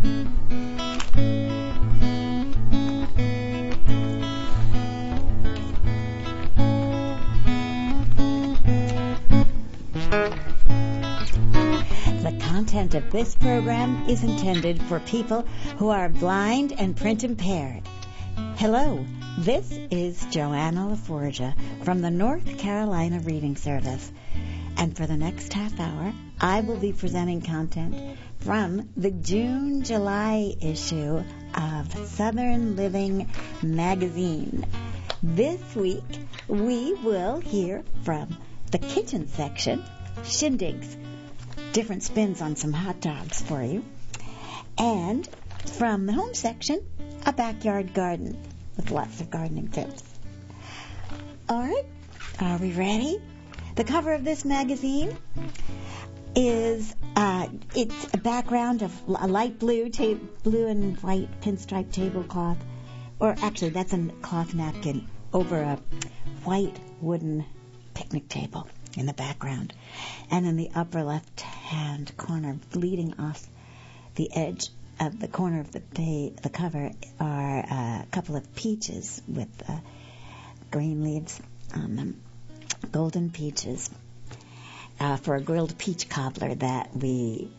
The content of this program is intended for people who are blind and print impaired. Hello, this is Joanna LaForgia from the North Carolina Reading Service. And for the next half hour, I will be presenting content from the June-July issue of Southern Living magazine. This week, we will hear from the kitchen section, shindigs, different spins on some hot dogs for you, and from the home section, a backyard garden with lots of gardening tips. All right, are we ready? The cover of this magazine is it's a background of a light blue and white pinstripe tablecloth, or actually that's a cloth napkin over a white wooden picnic table in the background. And in the upper left-hand corner, bleeding off the edge of the corner of the cover, are a couple of peaches with green leaves on them, golden peaches, for a grilled peach cobbler that we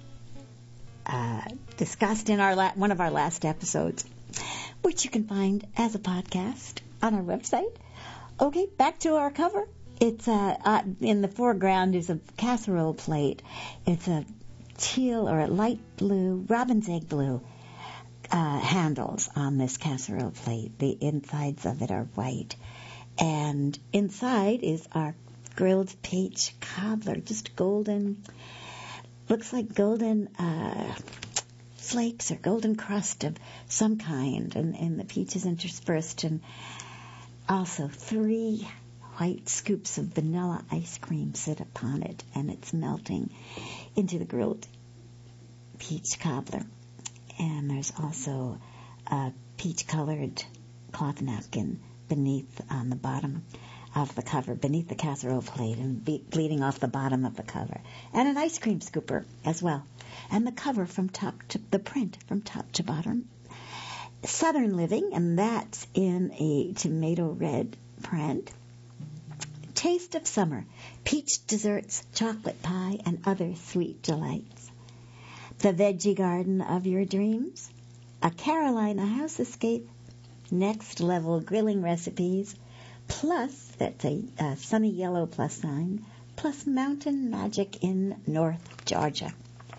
discussed in one of our last episodes, which you can find as a podcast on our website. Okay, back to our cover. It's in the foreground is a casserole plate. It's a teal or a light blue, robin's egg blue handles on this casserole plate. The insides of it are white. And inside is our grilled peach cobbler, just golden, looks like golden flakes or golden crust of some kind. And the peaches interspersed, and also 3 white scoops of vanilla ice cream sit upon it, and it's melting into the grilled peach cobbler. And there's also a peach-colored cloth napkin beneath on the bottom of the cover, beneath the casserole plate, and bleeding off the bottom of the cover. And an ice cream scooper as well. And the cover the print from top to bottom. Southern Living, and that's in a tomato red print. Taste of Summer, peach desserts, chocolate pie, and other sweet delights. The veggie garden of your dreams, a Carolina house escape, next level grilling recipes, plus, that's a sunny yellow plus sign, plus mountain magic in North Georgia.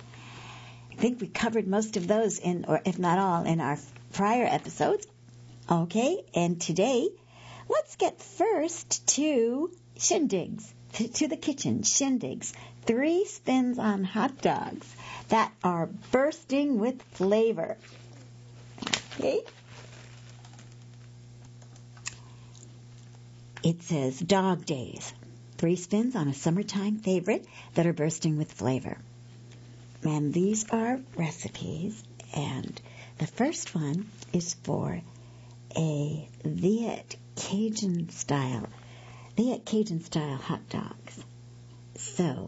I think we covered most of those or if not all, in our prior episodes. Okay, and today, let's get first to shindigs, to the kitchen, shindigs. 3 spins on hot dogs that are bursting with flavor. Okay? It says Dog Days. 3 spins on a summertime favorite that are bursting with flavor. And these are recipes, and the first one is for a Viet Cajun style hot dogs. So,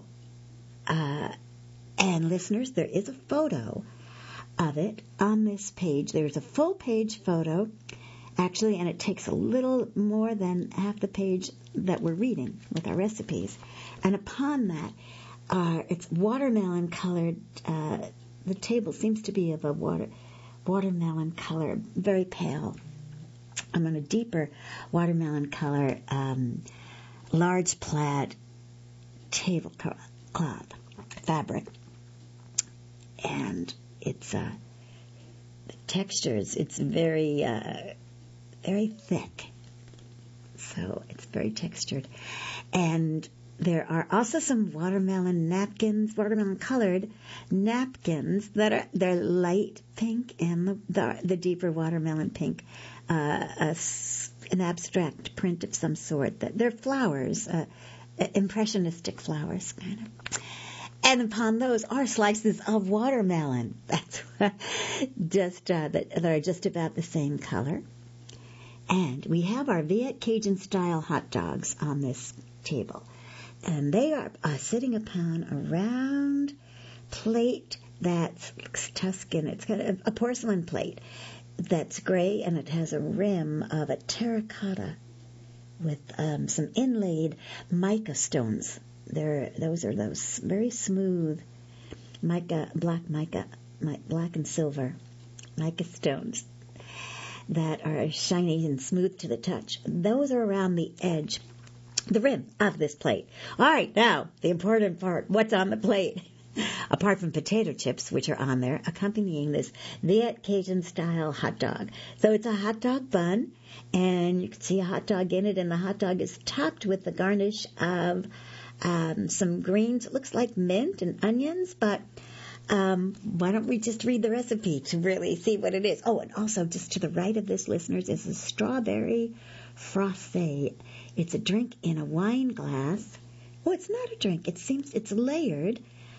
and listeners, there is a photo of it on this page. There's a full page photo, actually, and it takes a little more than half the page that we're reading with our recipes. And upon that, it's watermelon colored. The table seems to be of a watermelon color, very pale. I'm on a deeper watermelon color, large plaid tablecloth fabric, and it's the textures. It's very very thick, so it's very textured. And there are also some watermelon colored napkins they're light pink, and the deeper watermelon pink, an abstract print of some sort. They're flowers, impressionistic flowers, kind of. And upon those are slices of watermelon. That's that are just about the same color. And we have our Viet Cajun style hot dogs on this table. And they are sitting upon a round plate that's Tuscan. It's got a porcelain plate that's gray, and it has a rim of a terracotta with some inlaid mica stones. Those are those very smooth mica, black and silver mica stones that are shiny and smooth to the touch. Those are around the edge, the rim of this plate. All right, now, the important part, what's on the plate? Apart from potato chips, which are on there, accompanying this Viet Cajun-style hot dog. So it's a hot dog bun, and you can see a hot dog in it, and the hot dog is topped with the garnish of some greens. It looks like mint and onions, but why don't we just read the recipe to really see what it is? Oh, and also just to the right of this, listeners, is a strawberry frosé. It's a drink in a wine glass. Oh, it's not a drink. It's layered.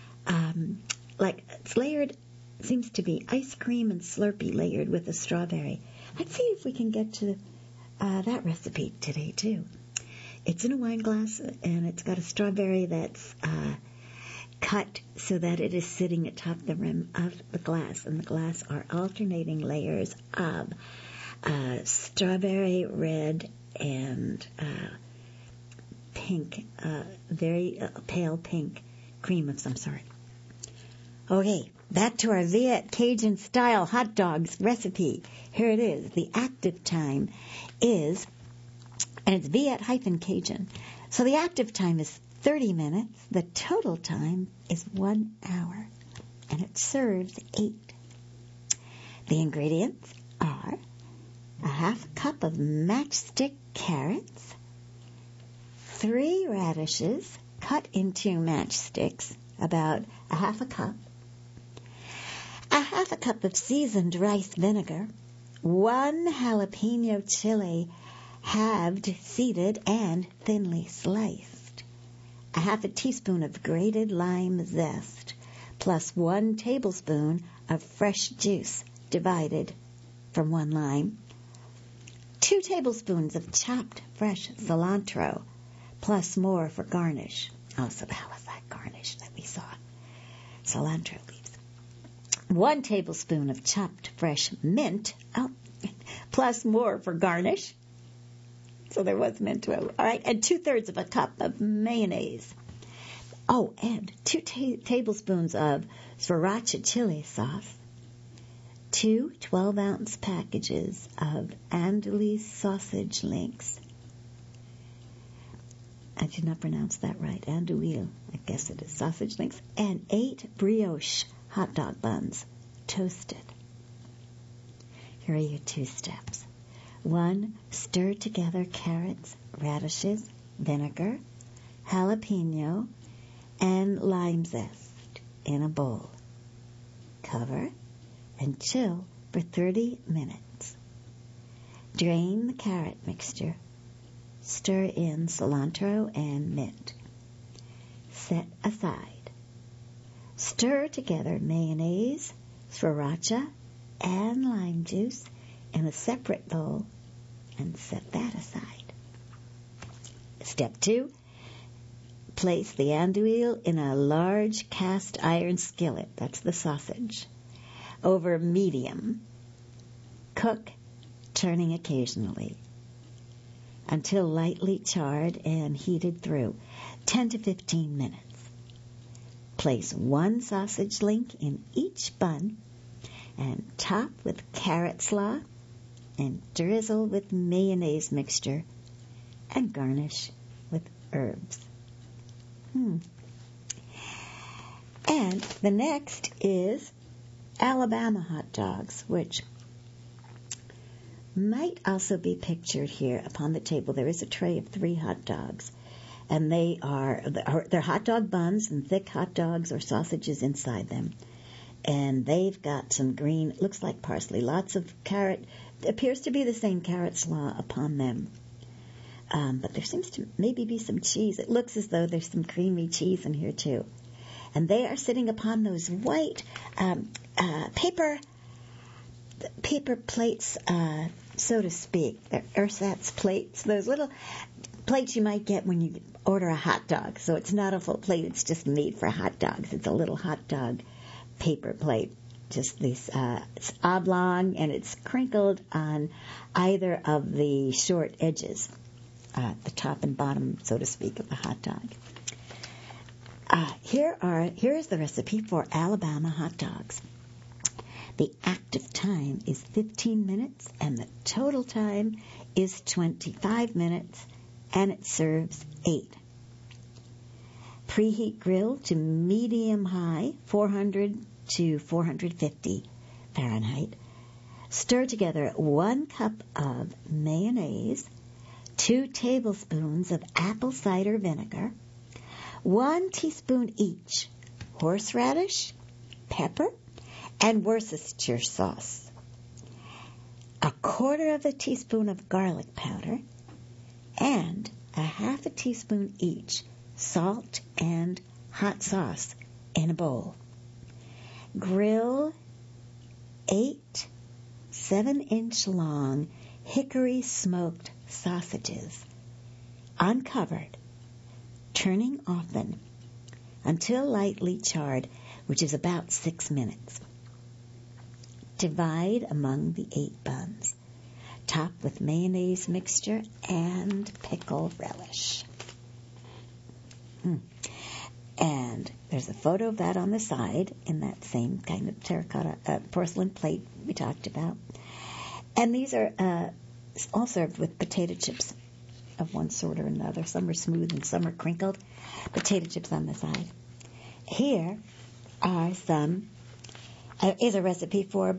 It's layered, seems to be ice cream and Slurpee layered with a strawberry. Let's see if we can get to that recipe today, too. It's in a wine glass, and it's got a strawberry that's cut so that it is sitting atop the rim of the glass, and the glass are alternating layers of strawberry, red, and pink, very pale pink cream of some sort. Okay, back to our Viet Cajun-style hot dogs recipe. Here it is. The active time is, and it's Viet-Cajun. So the active time is 30 minutes. The total time is 1 hour. And it serves 8. The ingredients are a half cup of matchstick carrots, 3 radishes cut into matchsticks, about a half a cup of seasoned rice vinegar, 1 jalapeno chili halved, seeded, and thinly sliced, a half a teaspoon of grated lime zest, plus 1 tablespoon of fresh juice divided from 1 lime, 2 tablespoons of chopped fresh cilantro, plus more for garnish. Oh, so that was that garnish that we saw. Cilantro leaves. 1 tablespoon of chopped fresh mint. Oh, plus more for garnish. So there was mint too. All right, and 2/3 of a cup of mayonnaise. Oh, and 2 tablespoons of sriracha chili sauce. 2 12-ounce packages of andouille sausage links. I did not pronounce that right. Andouille, I guess it is sausage links. And 8 brioche hot dog buns, toasted. Here are your 2 steps. 1, stir together carrots, radishes, vinegar, jalapeno, and lime zest in a bowl. Cover and chill for 30 minutes. Drain the carrot mixture. Stir in cilantro and mint. Set aside. Stir together mayonnaise, sriracha, and lime juice in a separate bowl and set that aside. Step 2. Place the andouille in a large cast iron skillet, that's the sausage, over medium. Cook, turning occasionally, until lightly charred and heated through, 10 to 15 minutes. Place 1 sausage link in each bun and top with carrot slaw and drizzle with mayonnaise mixture and garnish with herbs. And the next is Alabama hot dogs, which might also be pictured here upon the table. There is a tray of 3 hot dogs, and they're hot dog buns and thick hot dogs or sausages inside them. And they've got some green, looks like parsley, lots of carrot, appears to be the same carrot slaw upon them. But there seems to maybe be some cheese. It looks as though there's some creamy cheese in here too. And they are sitting upon those white paper plates, so to speak. They're ersatz plates, those little plates you might get when you order a hot dog. So it's not a full plate, it's just made for hot dogs. It's a little hot dog paper plate. Just this, it's oblong, and it's crinkled on either of the short edges, the top and bottom, so to speak, of the hot dog. Here is the recipe for Alabama hot dogs. The active time is 15 minutes, and the total time is 25 minutes, and it serves 8. Preheat grill to medium-high, 400 to 450 Fahrenheit. Stir together 1 cup of mayonnaise, 2 tablespoons of apple cider vinegar, 1 teaspoon each horseradish, pepper, and Worcestershire sauce, 1/4 teaspoon of garlic powder, and 1/2 teaspoon each salt and hot sauce in a bowl. Grill 8 7-inch long hickory smoked sausages, uncovered, turning often until lightly charred, which is about 6 minutes. Divide among the 8 buns. Top with mayonnaise mixture and pickle relish. And there's a photo of that on the side in that same kind of terracotta porcelain plate we talked about. And these are all served with potato chips of one sort or another. Some are smooth and some are crinkled. Potato chips on the side. Here is a recipe for,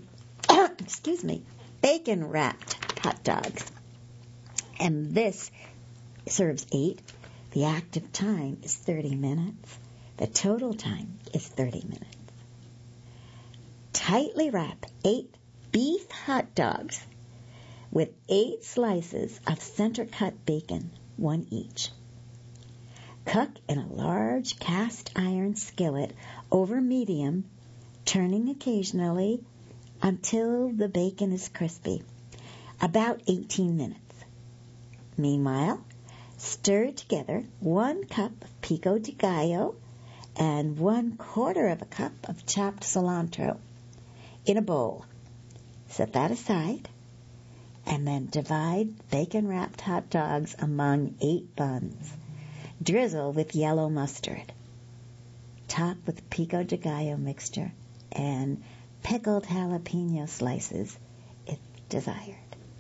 bacon-wrapped hot dogs. And this serves 8. The active time is 30 minutes. The total time is 30 minutes. Tightly wrap 8 beef hot dogs with 8 slices of center-cut bacon, 1 each. Cook in a large cast iron skillet over medium, turning occasionally until the bacon is crispy, about 18 minutes. Meanwhile, stir together 1 cup of pico de gallo and 1/4 cup of chopped cilantro in a bowl. Set that aside, and then divide bacon-wrapped hot dogs among 8 buns. Drizzle with yellow mustard. Top with pico de gallo mixture and pickled jalapeno slices if desired.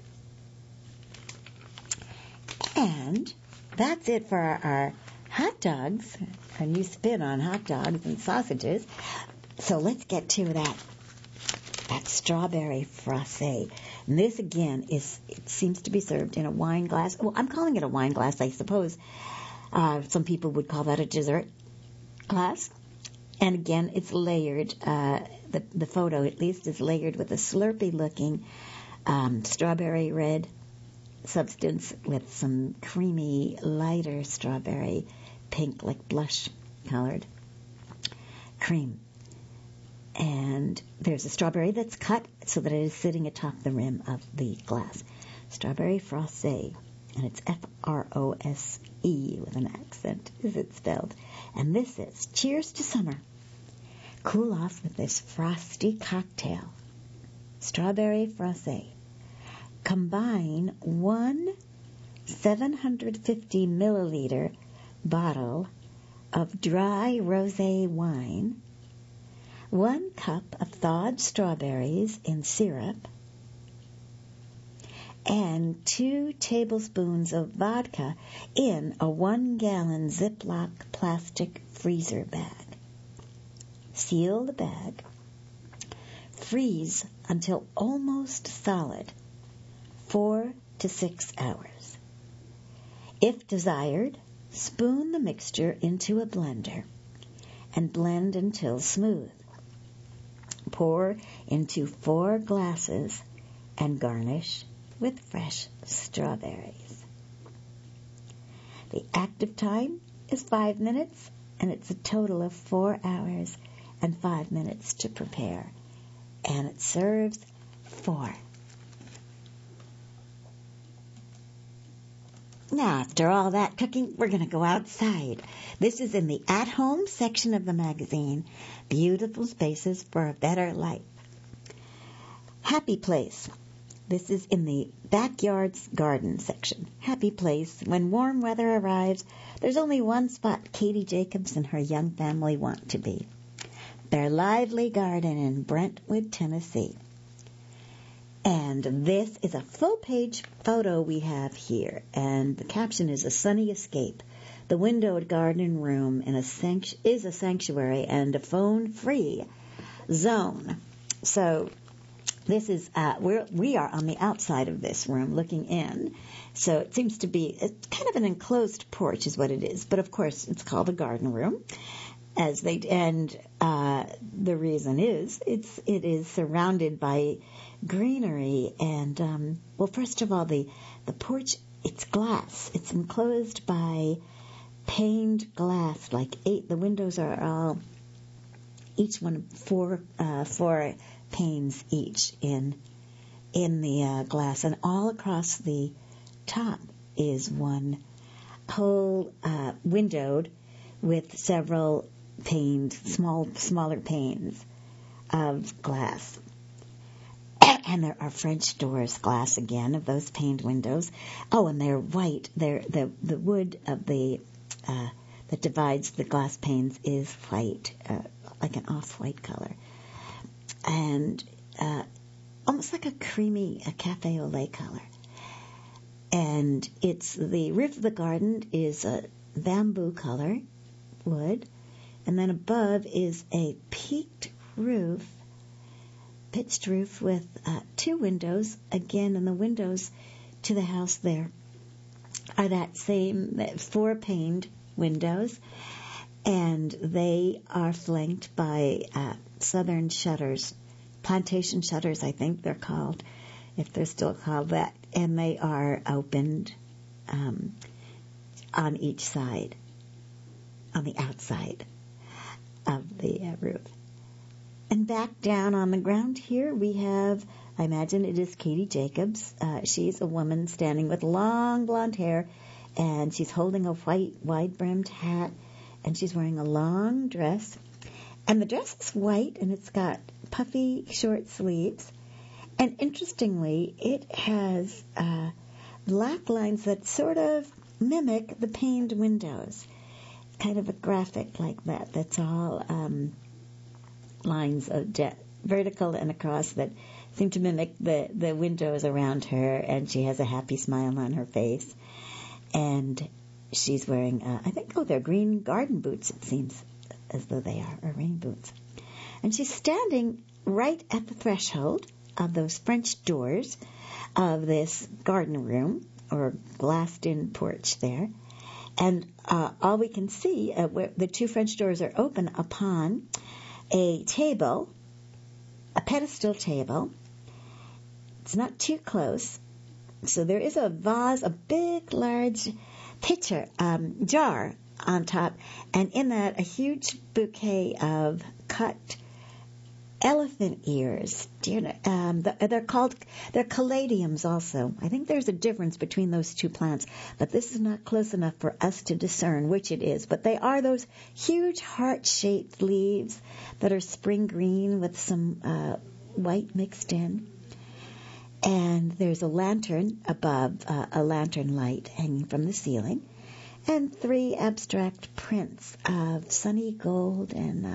And that's it for our hot dogs, our new spin on hot dogs and sausages. So let's get to that strawberry frosé. And this again it seems to be served in a wine glass. Well, I'm calling it a wine glass, I suppose. Some people would call that a dessert glass. And again, it's layered. The photo, at least, is layered with a Slurpee-looking strawberry red substance with some creamy, lighter strawberry pink, like blush-colored cream. And there's a strawberry that's cut so that it is sitting atop the rim of the glass. Strawberry frosé, and it's F-R-O-S-E with an accent, is it spelled. And this is cheers to summer. Cool off with this frosty cocktail. Strawberry frosé. Combine 1 750 milliliter bottle of dry rosé wine, 1 cup of thawed strawberries in syrup, and 2 tablespoons of vodka in a 1-gallon Ziploc plastic freezer bag. Seal the bag. Freeze until almost solid, 4 to 6 hours. If desired, spoon the mixture into a blender and blend until smooth. Pour into 4 glasses and garnish with fresh strawberries. The active time is 5 minutes, and it's a total of 4 hours and 5 minutes to prepare. And it serves 4. Now, after all that cooking, we're going to go outside. This is in the at-home section of the magazine, Beautiful Spaces for a Better Life. Happy Place. This is in the Backyards Garden section. Happy Place. When warm weather arrives, there's only one spot Katie Jacobs and her young family want to be. Their lively garden in Brentwood, Tennessee. And this is a full-page photo we have here, and the caption is "A Sunny Escape. The windowed garden room is a sanctuary and a phone-free zone." So this is we are on the outside of this room looking in. So it seems to be kind of an enclosed porch is what it is, but of course it's called a garden room. The reason is it is surrounded by greenery and first of all the porch, it's glass. It's enclosed by paned glass, like 8. The windows are all each one 4 panes each in the glass, and all across the top is one whole windowed with several smaller panes of glass. And there are French doors, glass again, of those paned windows. Oh, and they're white. The wood of that divides the glass panes is white, like an off-white color. And almost like a creamy cafe au lait color. And the roof of the garden is a bamboo color wood. And then above is a pitched roof with 2 windows. Again, and the windows to the house there are that same 4 paned windows, and they are flanked by southern shutters, plantation shutters, I think they're called, if they're still called that, and they are opened on each side, on the outside of the roof. And back down on the ground here we have, I imagine it is Katie Jacobs. She's a woman standing with long blonde hair, and she's holding a white wide-brimmed hat, and she's wearing a long dress. And the dress is white, and it's got puffy short sleeves. And interestingly, it has black lines that sort of mimic the paned windows. Kind of a graphic like that. That's all lines of vertical and across that seem to mimic the windows around her, and she has a happy smile on her face. And she's wearing, I think, they're green garden boots, it seems as though they are, or rain boots. And she's standing right at the threshold of those French doors of this garden room, or glassed-in porch there. And all we can see, where the 2 French doors are open upon a table, a pedestal table. It's not too close. So there is a vase, a big, large pitcher, jar on top, and in that a huge bouquet of cut elephant ears. They're caladiums also. I think there's a difference between those 2 plants, but this is not close enough for us to discern which it is. But they are those huge heart-shaped leaves that are spring green with some white mixed in. And there's a lantern above, a lantern light hanging from the ceiling, and 3 abstract prints of sunny gold and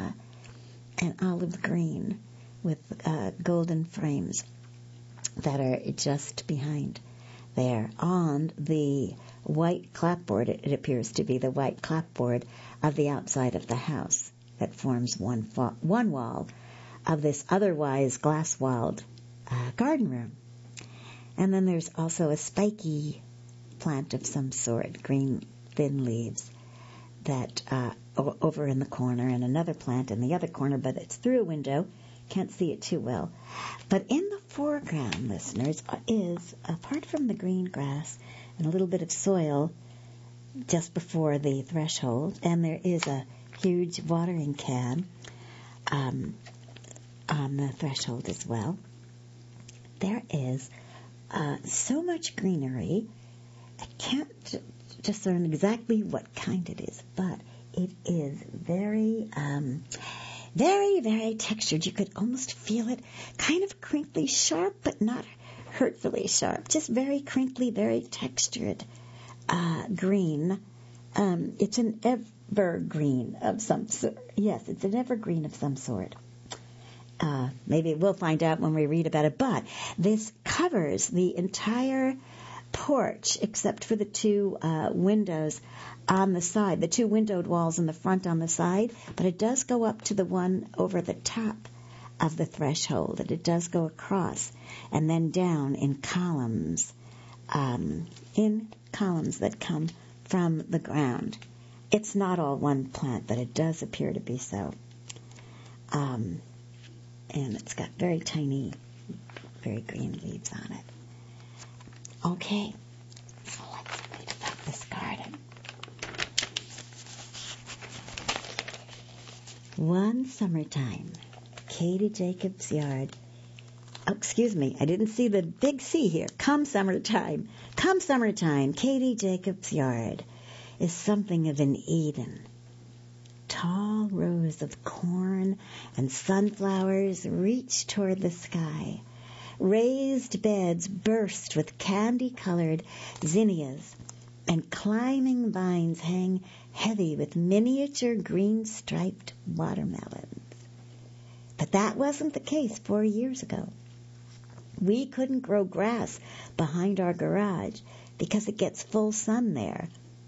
olive green with golden frames that are just behind there on the white clapboard. It appears to be the white clapboard of the outside of the house that forms one wall of this otherwise glass-walled garden room. And then there's also a spiky plant of some sort, green thin leaves, that over in the corner, and another plant in the other corner, but it's through a window. Can't see it too well. But in the foreground, listeners, is, apart from the green grass and a little bit of soil just before the threshold, and there is a huge watering can on the threshold as well, there is so much greenery I can't discern exactly what kind it is, but it is very, very textured. You could almost feel it, kind of crinkly sharp, but not hurtfully sharp. Just very crinkly, very textured green. It's an evergreen of some sort. Yes, it's an evergreen of some sort. Maybe we'll find out when we read about it. But this covers the entire porch except for the two windows on the side, the two windowed walls in the front on the side. But it does go up to the one over the top of the threshold, and it does go across and then down in columns that come from the ground. It's not all one plant, but it does appear to be so. And it's got very tiny, very green leaves on it. Okay, so let's read about this garden. One summertime, Katie Jacobs' yard. Oh, excuse me, I didn't see the big C here. Come summertime, Katie Jacobs' yard is something of an Eden. Tall rows of corn and sunflowers reach toward the sky. Raised beds burst with candy-colored zinnias, and climbing vines hang heavy with miniature green-striped watermelons. But that wasn't the case 4 years ago. We couldn't grow grass behind our garage because it gets full sun there.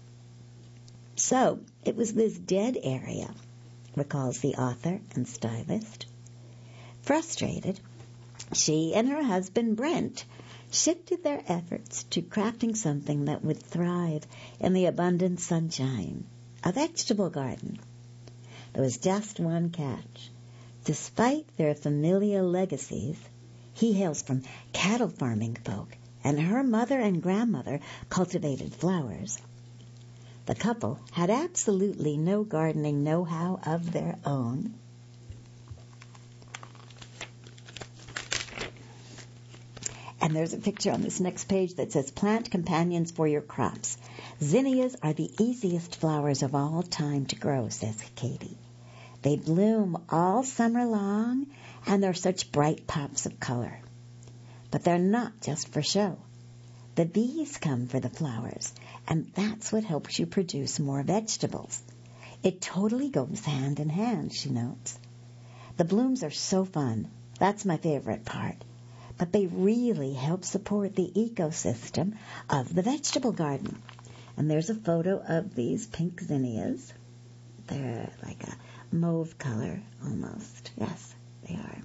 So it was this dead area, recalls the author and stylist. Frustrated, she and her husband Brent shifted their efforts to crafting something that would thrive in the abundant sunshine, a vegetable garden. There was just one catch. Despite their familial legacies, he hails from cattle farming folk, and her mother and grandmother cultivated flowers. The couple had absolutely no gardening know-how of their own. And there's a picture on this next page that says, "Plant companions for your crops. Zinnias are the easiest flowers of all time to grow," says Katie. "They bloom all summer long, and they're such bright pops of color. But they're not just for show. The bees come for the flowers, and that's what helps you produce more vegetables. It totally goes hand in hand," she notes. "The blooms are so fun. That's my favorite part. But they really help support the ecosystem of the vegetable garden." And there's a photo of these pink zinnias. They're like a mauve color almost. Yes, they are.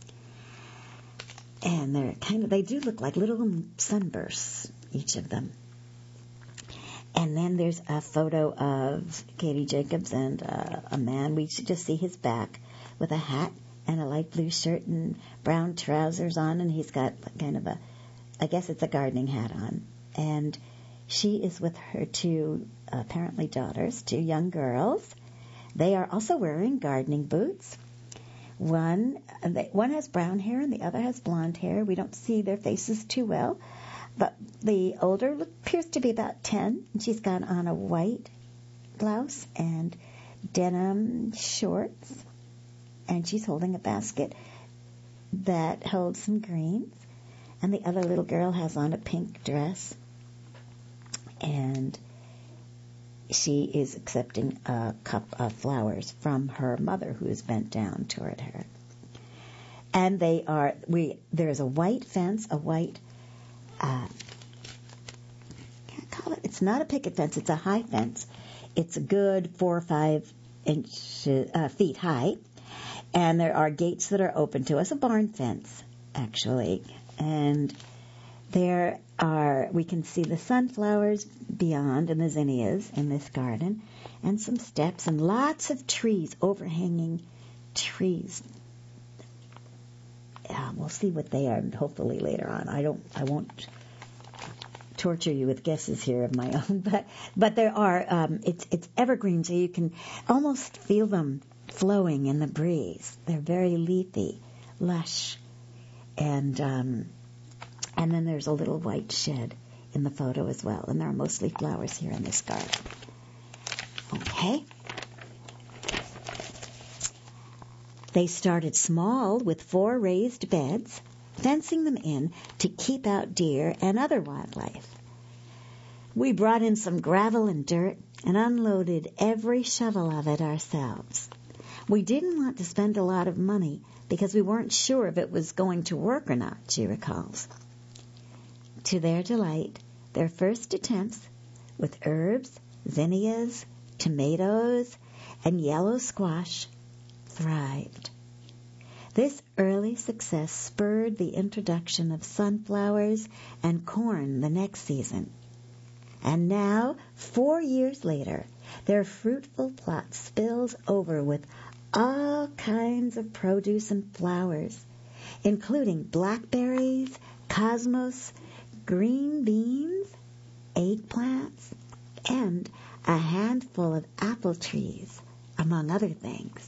And they do look like little sunbursts, each of them. And then there's a photo of Katie Jacobs and a man. We should just see his back with a hat and a light blue shirt and brown trousers on, and he's got kind of I guess it's a gardening hat on. And she is with her two, apparently daughters, two young girls. They are also wearing gardening boots. One has brown hair and the other has blonde hair. We don't see their faces too well, but the older appears to be about 10, and she's got on a white blouse and denim shorts, and she's holding a basket that holds some greens, and the other little girl has on a pink dress, and she is accepting a cup of flowers from her mother, who is bent down toward her. And there's a white fence, can't call it, it's not a picket fence, it's a high fence. It's a good 4 or 5 feet high, and there are gates that are open to us, a barn fence, actually. And we can see the sunflowers beyond and the zinnias in this garden, and some steps and lots of trees, overhanging trees. We'll see what they are hopefully later on. I won't torture you with guesses here of my own, but there are, it's evergreen, so you can almost feel them flowing in the breeze. They're very leafy, lush, and then there's a little white shed in the photo as well, and there are mostly flowers here in this garden. Okay. They started small with 4 raised beds, fencing them in to keep out deer and other wildlife. We brought in some gravel and dirt and unloaded every shovel of it ourselves. We didn't want to spend a lot of money because we weren't sure if it was going to work or not, she recalls. To their delight, their first attempts with herbs, zinnias, tomatoes, and yellow squash thrived. This early success spurred the introduction of sunflowers and corn the next season. And now, 4 years later, their fruitful plot spills over with all kinds of produce and flowers, including blackberries, cosmos, green beans, eggplants, and a handful of apple trees, among other things.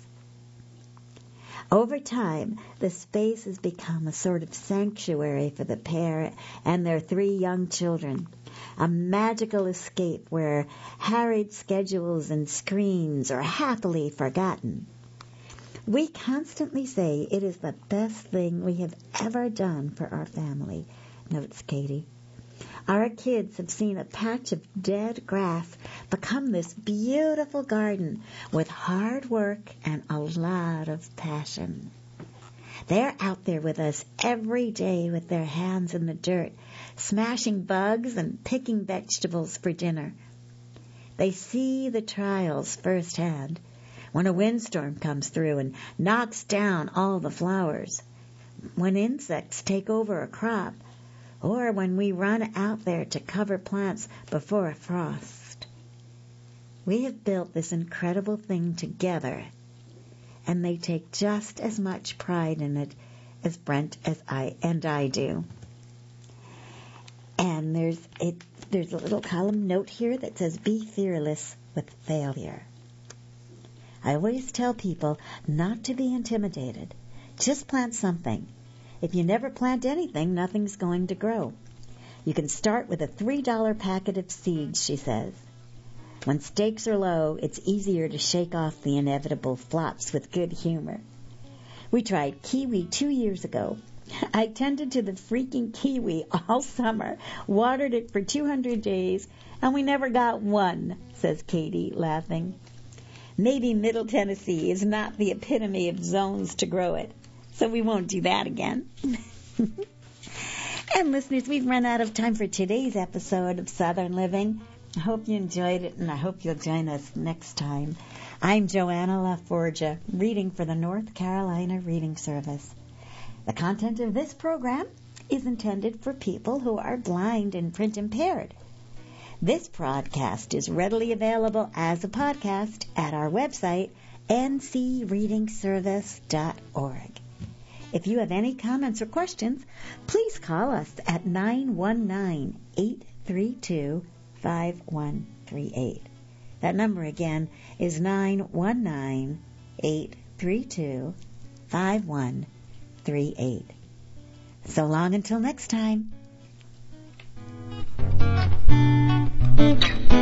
Over time, the space has become a sort of sanctuary for the pair and their 3 young children, a magical escape where harried schedules and screens are happily forgotten. We constantly say it is the best thing we have ever done for our family, notes Katie. Our kids have seen a patch of dead grass become this beautiful garden with hard work and a lot of passion. They're out there with us every day with their hands in the dirt, smashing bugs and picking vegetables for dinner. They see the trials firsthand when a windstorm comes through and knocks down all the flowers, when insects take over a crop, or when we run out there to cover plants before a frost. We have built this incredible thing together, and they take just as much pride in it as Brent and I do. And there's a little column note here that says, "Be fearless with failure." I always tell people not to be intimidated. Just plant something. If you never plant anything, nothing's going to grow. You can start with a $3 packet of seeds, she says. When stakes are low, it's easier to shake off the inevitable flops with good humor. We tried kiwi 2 years ago. I tended to the freaking kiwi all summer, watered it for 200 days, and we never got one, says Katie, laughing. Maybe Middle Tennessee is not the epitome of zones to grow it, so we won't do that again. And listeners, we've run out of time for today's episode of Southern Living. I hope you enjoyed it, and I hope you'll join us next time. I'm Joanna LaForgia, reading for the North Carolina Reading Service. The content of this program is intended for people who are blind and print impaired. This broadcast is readily available as a podcast at our website, ncreadingservice.org. If you have any comments or questions, please call us at 919-832-5138. That number again is 919-832-5138. So long until next time.